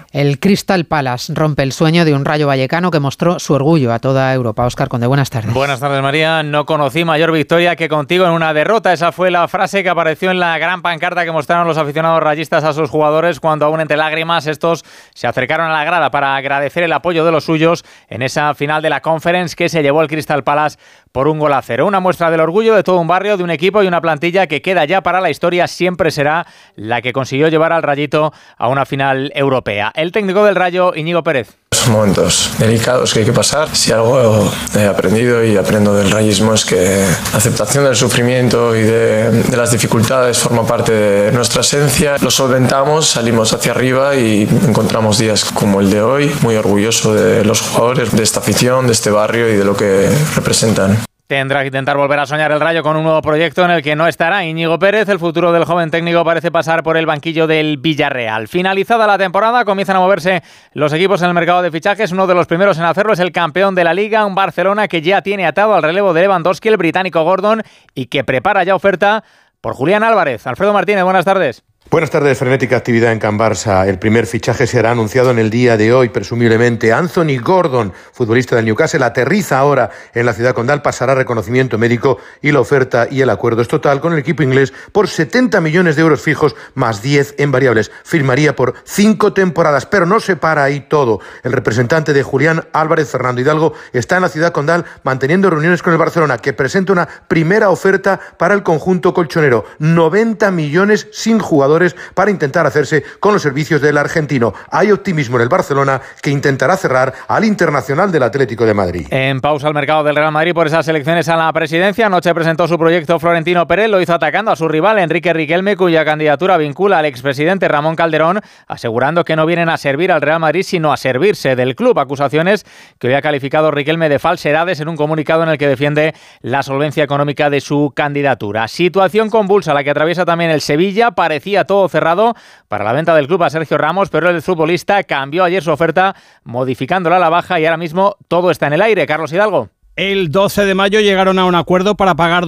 El Crystal Palace rompe el sueño de un Rayo Vallecano que mostró su orgullo a toda Europa. Óscar Conde, buenas tardes. Buenas tardes, María. No conocí mayor victoria que contigo en una derrota. Esa fue la frase que apareció en la gran pancarta que mostraron los aficionados rayistas a sus jugadores cuando, aún entre lágrimas, estos se acercaron a la grada para agradecer el apoyo de los suyos en esa final de la Conference que se llevó el Crystal Palace por 1-0. Una muestra del orgullo de todo un barrio, de un equipo y una plantilla que queda ya para la historia. Siempre será la que consiguió llevar al Rayito a una final europea. El técnico del Rayo, Íñigo Pérez. Son momentos delicados que hay que pasar. Si algo he aprendido y aprendo del rayismo es que la aceptación del sufrimiento y de las dificultades forma parte de nuestra esencia. Lo solventamos, salimos hacia arriba y encontramos días como el de hoy. Muy orgulloso de los jugadores, de esta afición, de este barrio y de lo que representan. Tendrá que intentar volver a soñar el Rayo con un nuevo proyecto en el que no estará Íñigo Pérez. El futuro del joven técnico parece pasar por el banquillo del Villarreal. Finalizada la temporada, comienzan a moverse los equipos en el mercado de fichajes. Uno de los primeros en hacerlo es el campeón de la Liga, un Barcelona que ya tiene atado al relevo de Lewandowski, el británico Gordon, y que prepara ya oferta por Julián Álvarez. Alfredo Martínez, buenas tardes. Buenas tardes. Frenética actividad en Can Barça. El primer fichaje será anunciado en el día de hoy, presumiblemente. Anthony Gordon, futbolista del Newcastle, aterriza ahora en la ciudad condal, pasará reconocimiento médico y la oferta y el acuerdo es total con el equipo inglés por 70 millones de euros fijos más 10 en variables. Firmaría por 5 temporadas, pero no se para ahí todo. El representante de Julián Álvarez, Fernando Hidalgo, está en la ciudad condal manteniendo reuniones con el Barcelona, que presenta una primera oferta para el conjunto colchonero. 90 millones sin jugadores para intentar hacerse con los servicios del argentino. Hay optimismo en el Barcelona, que intentará cerrar al Internacional del Atlético de Madrid. En pausa el mercado del Real Madrid por esas elecciones a la presidencia. Anoche presentó su proyecto Florentino Pérez, lo hizo atacando a su rival Enrique Riquelme, cuya candidatura vincula al expresidente Ramón Calderón, asegurando que no vienen a servir al Real Madrid sino a servirse del club. Acusaciones que hoy ha calificado Riquelme de falsedades en un comunicado en el que defiende la solvencia económica de su candidatura. Situación convulsa la que atraviesa también el Sevilla. Parecía todo cerrado para la venta del club a Sergio Ramos, pero el futbolista cambió ayer su oferta modificándola a la baja y ahora mismo todo está en el aire. Carlos Hidalgo. El 12 de mayo llegaron a un acuerdo para pagar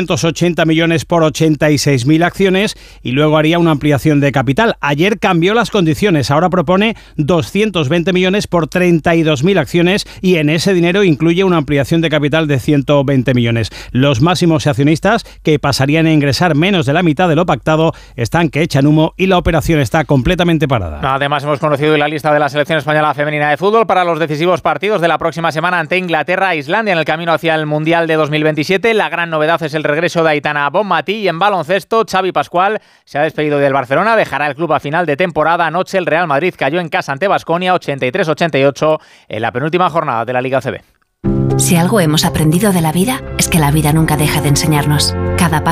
280 millones por 86.000 acciones y luego haría una ampliación de capital. Ayer cambió las condiciones, ahora propone 220 millones por 32.000 acciones y en ese dinero incluye una ampliación de capital de 120 millones. Los máximos accionistas, que pasarían a ingresar menos de la mitad de lo pactado, están que echan humo y la operación está completamente parada. Además, hemos conocido la lista de la selección española femenina de fútbol para los decisivos partidos de la próxima semana ante Inglaterra e Islandia en el camino hacia el Mundial de 2027. La gran novedad es el regreso de Aitana Bonmatí, y en baloncesto Xavi Pascual se ha despedido del Barcelona, dejará el club a final de temporada. Anoche el Real Madrid cayó en casa ante Baskonia 83-88 en la penúltima jornada de la Liga CB. Si algo hemos aprendido de la vida es que la vida nunca deja de enseñarnos. Cada